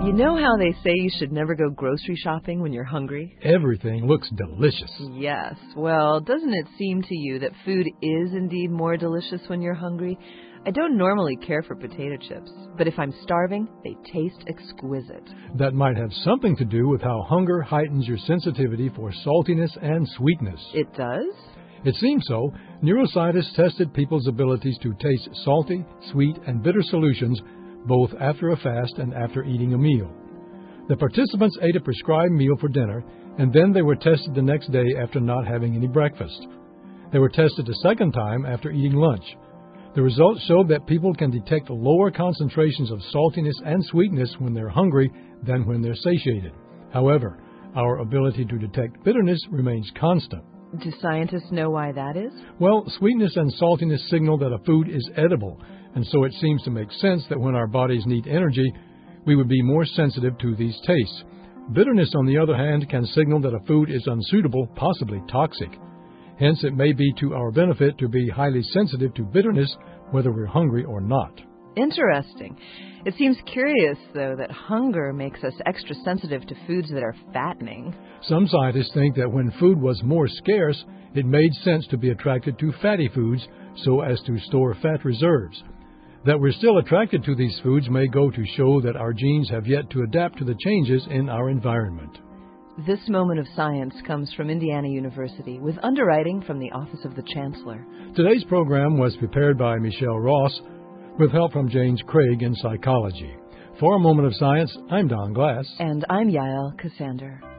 You know how they say you should never go grocery shopping when you're hungry? Everything looks delicious. Yes. Well, doesn't it seem to you that food is indeed more delicious when you're hungry? I don't normally care for potato chips, but if I'm starving, they taste exquisite. That might have something to do with how hunger heightens your sensitivity for saltiness and sweetness. It does? It seems so. Neuroscientists tested people's abilities to taste salty, sweet, and bitter solutions both after a fast and after eating a meal. The participants ate a prescribed meal for dinner, and then they were tested the next day after not having any breakfast. They were tested a second time after eating lunch. The results showed that people can detect lower concentrations of saltiness and sweetness when they're hungry than when they're satiated. However, our ability to detect bitterness remains constant. Do scientists know why that is? Well, sweetness and saltiness signal that a food is edible, and so it seems to make sense that when our bodies need energy, we would be more sensitive to these tastes. Bitterness, on the other hand, can signal that a food is unsuitable, possibly toxic. Hence, it may be to our benefit to be highly sensitive to bitterness, whether we're hungry or not. Interesting. It seems curious, though, that hunger makes us extra sensitive to foods that are fattening. Some scientists think that when food was more scarce, it made sense to be attracted to fatty foods so as to store fat reserves. That we're still attracted to these foods may go to show that our genes have yet to adapt to the changes in our environment. This moment of science comes from Indiana University with underwriting from the Office of the Chancellor. Today's program was prepared by Michelle Ross with help from James Craig in psychology. For a moment of science, I'm Don Glass. And I'm Yael Cassander.